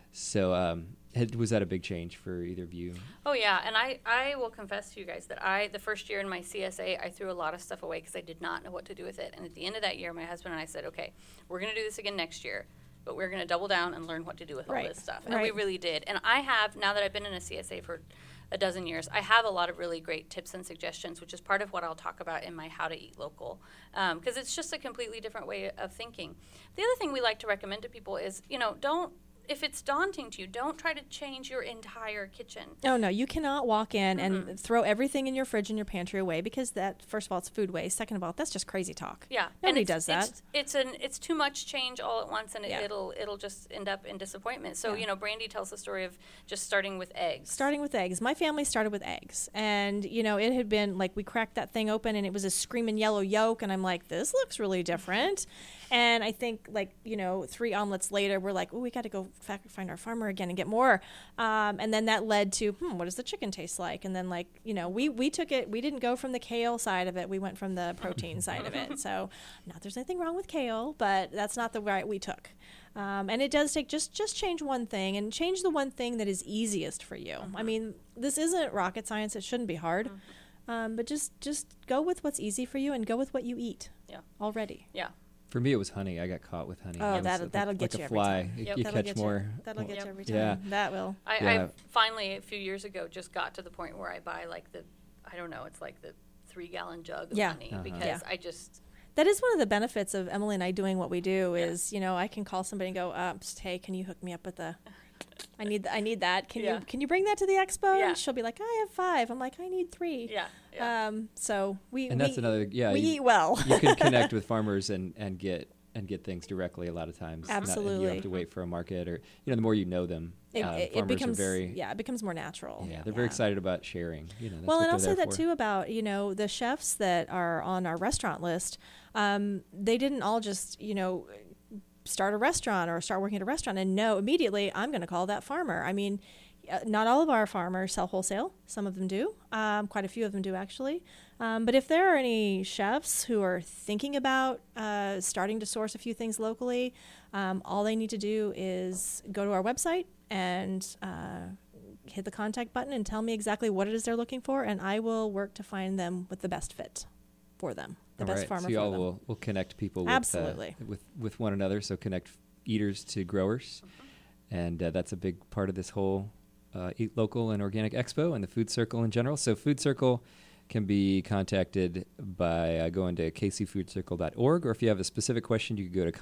So was that a big change for either of you? Oh, yeah, and I will confess to you guys that the first year in my CSA, I threw a lot of stuff away because I did not know what to do with it. And at the end of that year, my husband and I said, okay, we're going to do this again next year, but we're going to double down and learn what to do with all this stuff. And we really did. And I have, now that I've been in a CSA for a dozen years, I have a lot of really great tips and suggestions, which is part of what I'll talk about in my How to Eat Local, because it's just a completely different way of thinking. The other thing we like to recommend to people is, if it's daunting to you, don't try to change your entire kitchen. Oh, no, you cannot walk in and throw everything in your fridge and your pantry away, because that, first of all, it's food waste. Second of all, that's just crazy talk. Yeah. Nobody does that. It's too much change all at once, and it'll just end up in disappointment. So, Brandy tells the story of just starting with eggs. My family started with eggs. And, it had been like we cracked that thing open and it was a screaming yellow yolk. And I'm like, this looks really different. And I think 3 omelets later, we're like, oh, we got to go find our farmer again and get more. And then that led to, what does the chicken taste like? And then we took it, we didn't go from the kale side of it. We went from the protein side of it. So not there's anything wrong with kale, but that's not the route we took. And it does take, just change one thing, and change the one thing that is easiest for you. I mean, this isn't rocket science. It shouldn't be hard. But just go with what's easy for you and go with what you eat already. Yeah. For me, it was honey. I got caught with honey. Oh, that'll get you every time. You catch more. That'll get you every time. Yeah. That will. I finally, a few years ago, just got to the point where I buy it's like the 3-gallon jug of honey, because I just... That is one of the benefits of Emily and I doing what we do is, I can call somebody and go, hey, can you hook me up with I need that. Can you bring that to the expo? Yeah. And she'll be like, I have 5. I'm like, I need 3. Yeah. So that's another, we eat well. You can connect with farmers and get things directly a lot of times. Absolutely. You have to wait for a market, or the more you know them, it becomes it becomes more natural. Yeah, they're very excited about sharing. That's well, what and I'll say that for. too about the chefs that are on our restaurant list. They didn't all just start a restaurant or start working at a restaurant and know immediately I'm going to call that farmer. I mean, not all of our farmers sell wholesale. Some of them do. Quite a few of them do, actually. But if there are any chefs who are thinking about starting to source a few things locally, all they need to do is go to our website and hit the contact button and tell me exactly what it is they're looking for, and I will work to find them with the best fit for them. The best farmer so for y'all them. will connect people Absolutely. with one another, so connect eaters to growers. And that's a big part of this whole Eat Local and Organic Expo and the Food Circle in general. So Food Circle can be contacted by going to kcfoodcircle.org, or if you have a specific question, you can go to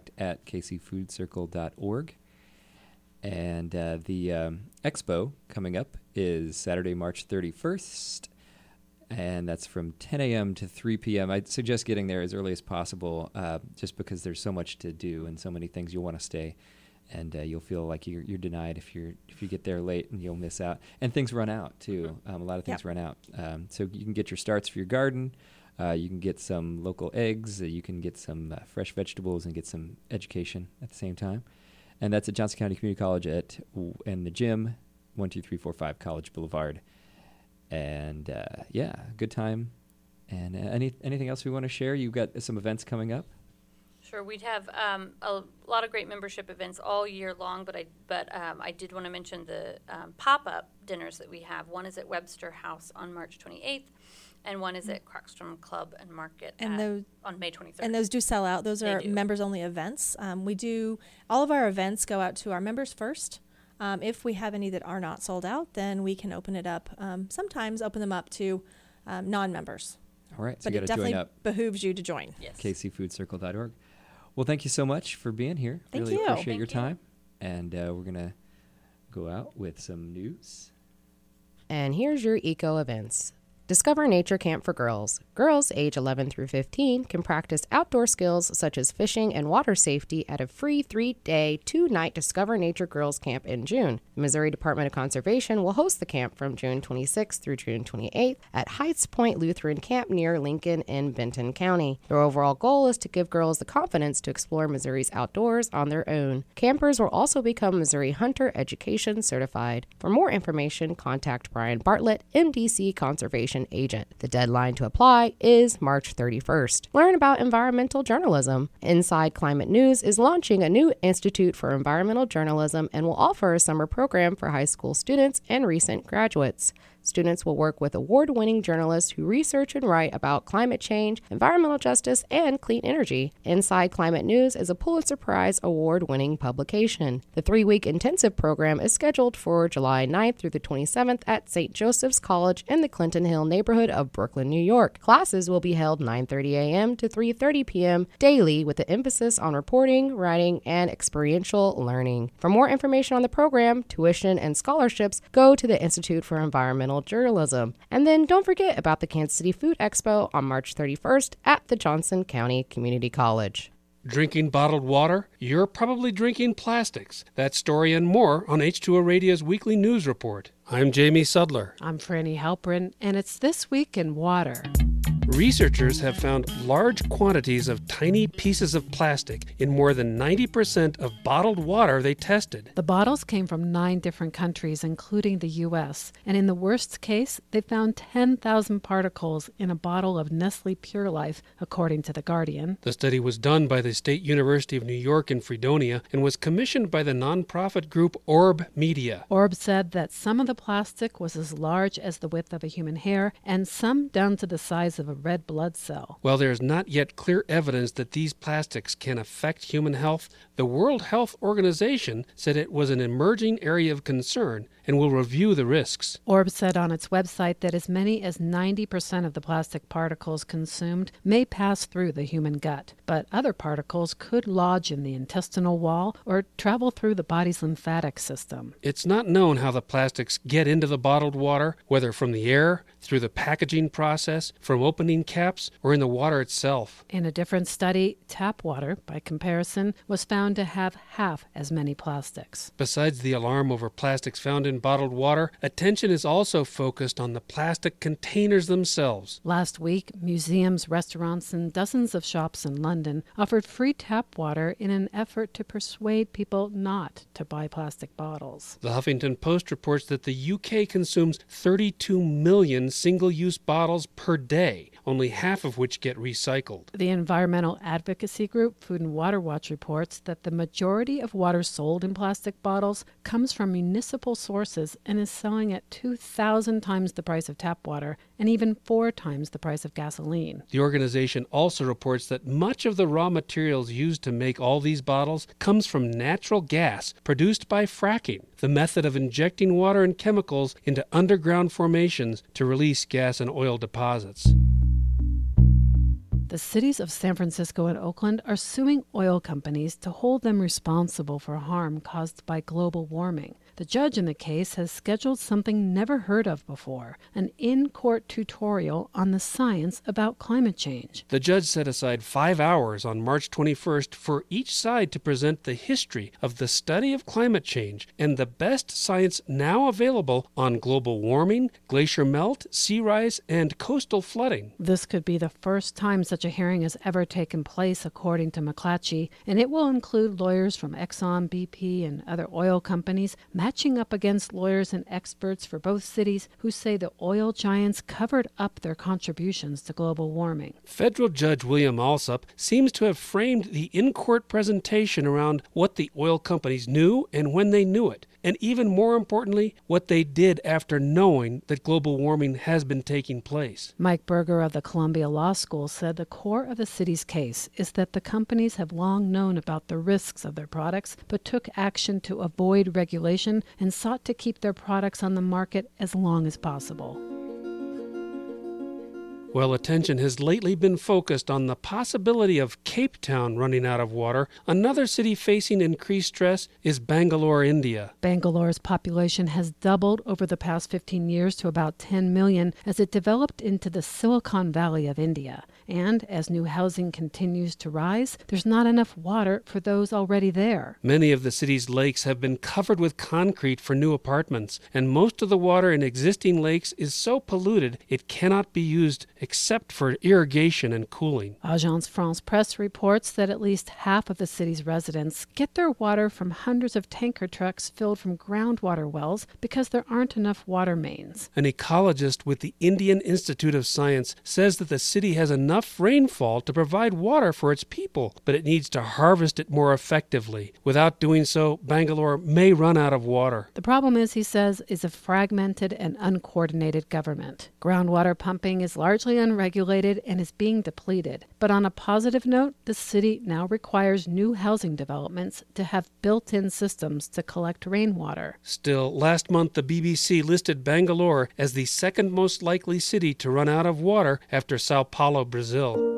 contact@kcfoodcircle.org. And the expo coming up is Saturday, March 31st. And that's from 10 a.m. to 3 p.m. I'd suggest getting there as early as possible, just because there's so much to do and so many things you'll want to stay, and you'll feel like you're denied if you get there late, and you'll miss out. And things run out too. A lot of things run out. So you can get your starts for your garden. You can get some local eggs. You can get some fresh vegetables and get some education at the same time. And that's at Johnson County Community College in the gym, 12345 College Boulevard. And good time. And anything else we want to share? You've got some events coming up. Sure, we'd have a lot of great membership events all year long, but I did want to mention the pop-up dinners that we have. One is at Webster House on March 28th, and one is at Crockstrom Club and Market on May 23rd. And those do sell out. Those are members-only events. All of our events go out to our members first. If we have any that are not sold out, then we can open it up. Sometimes open them up to non-members. All right, so but you got to join up. Behooves you to join. Yes. kcfoodcircle.org. Well, thank you so much for being here. Thank really you. appreciate your time. And we're going to go out with some news. And here's your eco events. Discover Nature Camp for Girls. Girls age 11 through 15 can practice outdoor skills such as fishing and water safety at a free 3-day, 2-night Discover Nature Girls Camp in June. The Missouri Department of Conservation will host the camp from June 26th through June 28th at Heights Point Lutheran Camp near Lincoln in Benton County. Their overall goal is to give girls the confidence to explore Missouri's outdoors on their own. Campers will also become Missouri Hunter Education Certified. For more information, contact Brian Bartlett, MDC Conservation Agent. The deadline to apply is March 31st. Learn about environmental journalism. Inside Climate News is launching a new Institute for Environmental Journalism and will offer a summer program for high school students and recent graduates. Students will work with award-winning journalists who research and write about climate change, environmental justice, and clean energy. Inside Climate News is a Pulitzer Prize award-winning publication. The 3-week intensive program is scheduled for July 9th through the 27th at St. Joseph's College in the Clinton Hill neighborhood of Brooklyn, New York. Classes will be held 9:30 a.m. to 3:30 p.m. daily with an emphasis on reporting, writing, and experiential learning. For more information on the program, tuition, and scholarships, go to the Institute for Environmental Journalism. And then don't forget about the Kansas City Food Expo on March 31st at the Johnson County Community College. Drinking bottled water? You're probably drinking plastics. That story and more on H2O Radio's weekly news report. I'm Jamie Sudler. I'm Franny Halperin, and it's This Week in Water. Researchers have found large quantities of tiny pieces of plastic in more than 90% of bottled water they tested. The bottles came from 9 different countries, including the U.S., and in the worst case, they found 10,000 particles in a bottle of Nestle Pure Life, according to The Guardian. The study was done by the State University of New York in Fredonia and was commissioned by the nonprofit group Orb Media. Orb said that some of the plastic was as large as the width of a human hair, and some down to the size of a red blood cell. While there is not yet clear evidence that these plastics can affect human health, the World Health Organization said it was an emerging area of concern and will review the risks. Orb said on its website that as many as 90% of the plastic particles consumed may pass through the human gut, but other particles could lodge in the intestinal wall or travel through the body's lymphatic system. It's not known how the plastics get into the bottled water, whether from the air, through the packaging process, from opening caps, or in the water itself. In a different study, tap water, by comparison, was found to have half as many plastics. Besides the alarm over plastics found in bottled water, attention is also focused on the plastic containers themselves. Last week, museums, restaurants, and dozens of shops in London offered free tap water in an effort to persuade people not to buy plastic bottles. The Huffington Post reports that the UK consumes 32 million single-use bottles per day, only half of which get recycled. The environmental advocacy group Food and Water Watch reports that the majority of water sold in plastic bottles comes from municipal sources and is selling at 2,000 times the price of tap water and even 4 times the price of gasoline. The organization also reports that much of the raw materials used to make all these bottles comes from natural gas produced by fracking, the method of injecting water and chemicals into underground formations to release gas and oil deposits. The cities of San Francisco and Oakland are suing oil companies to hold them responsible for harm caused by global warming. The judge in the case has scheduled something never heard of before, an in-court tutorial on the science about climate change. The judge set aside 5 hours on March 21st for each side to present the history of the study of climate change and the best science now available on global warming, glacier melt, sea rise, and coastal flooding. This could be the first time such a hearing has ever taken place, according to McClatchy, and it will include lawyers from Exxon, BP, and other oil companies, matching up against lawyers and experts for both cities who say the oil giants covered up their contributions to global warming. Federal Judge William Alsup seems to have framed the in-court presentation around what the oil companies knew and when they knew it, and even more importantly, what they did after knowing that global warming has been taking place. Mike Berger of the Columbia Law School said the core of the city's case is that the companies have long known about the risks of their products, but took action to avoid regulation and sought to keep their products on the market as long as possible. Well, attention has lately been focused on the possibility of Cape Town running out of water. Another city facing increased stress is Bangalore, India. Bangalore's population has doubled over the past 15 years to about 10 million as it developed into the Silicon Valley of India. And as new housing continues to rise, there's not enough water for those already there. Many of the city's lakes have been covered with concrete for new apartments, and most of the water in existing lakes is so polluted it cannot be used except for irrigation and cooling. Agence France-Presse reports that at least half of the city's residents get their water from hundreds of tanker trucks filled from groundwater wells because there aren't enough water mains. An ecologist with the Indian Institute of Science says that the city has enough rainfall to provide water for its people, but it needs to harvest it more effectively. Without doing so, Bangalore may run out of water. The problem is, he says, is a fragmented and uncoordinated government. Groundwater pumping is largely unregulated and is being depleted. But on a positive note, the city now requires new housing developments to have built-in systems to collect rainwater. Still, last month the BBC listed Bangalore as the second most likely city to run out of water after Sao Paulo, Brazil.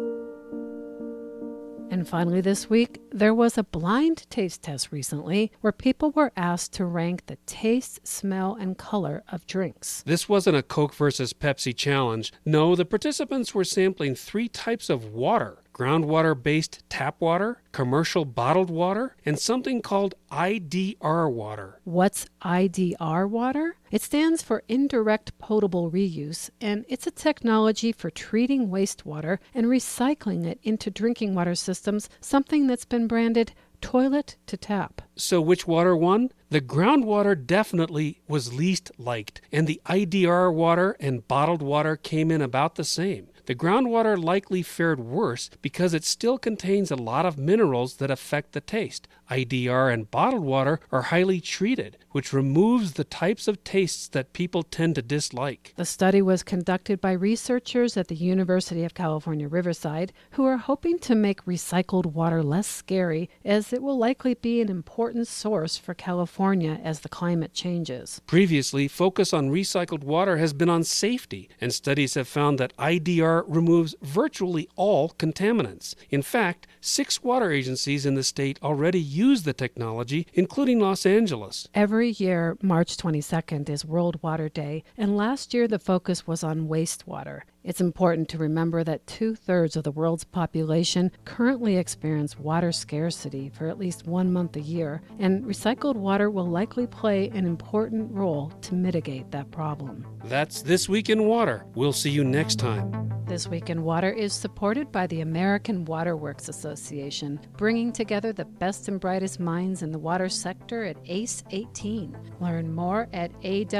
And finally this week, there was a blind taste test recently where people were asked to rank the taste, smell, and color of drinks. This wasn't a Coke versus Pepsi challenge. No, the participants were sampling 3 types of water: groundwater-based tap water, commercial bottled water, and something called IDR water. What's IDR water? It stands for Indirect Potable Reuse, and it's a technology for treating wastewater and recycling it into drinking water systems, something that's been branded toilet to tap. So which water won? The groundwater definitely was least liked, and the IDR water and bottled water came in about the same. The groundwater likely fared worse because it still contains a lot of minerals that affect the taste. IDR and bottled water are highly treated, which removes the types of tastes that people tend to dislike. The study was conducted by researchers at the University of California, Riverside, who are hoping to make recycled water less scary, as it will likely be an important source for California as the climate changes. Previously, focus on recycled water has been on safety, and studies have found that IDR removes virtually all contaminants. In fact, 6 water agencies in the state already use the technology, including Los Angeles. Every year, March 22nd is World Water Day, and last year the focus was on wastewater. It's important to remember that 2/3 of the world's population currently experience water scarcity for at least 1 month a year, and recycled water will likely play an important role to mitigate that problem. That's This Week in Water. We'll see you next time. This Week in Water is supported by the American Water Works Association, bringing together the best and brightest minds in the water sector at ACE 18. Learn more at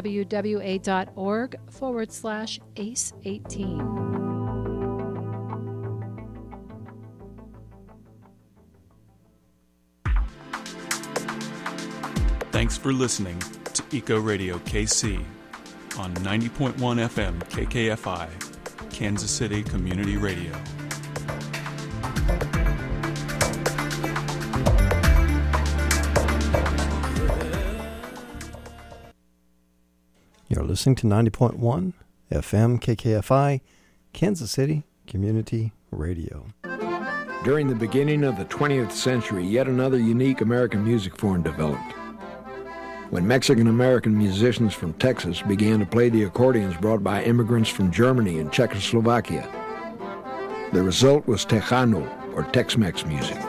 awwa.org/ACE 18. Thanks for listening to Eco Radio KC on 90.1 FM KKFI, Kansas City Community Radio. You're listening to 90.1 FM KKFI, Kansas City Community Radio. During the beginning of the 20th century, yet another unique American music form developed. When Mexican-American musicians from Texas began to play the accordions brought by immigrants from Germany and Czechoslovakia. The result was Tejano, or Tex-Mex music.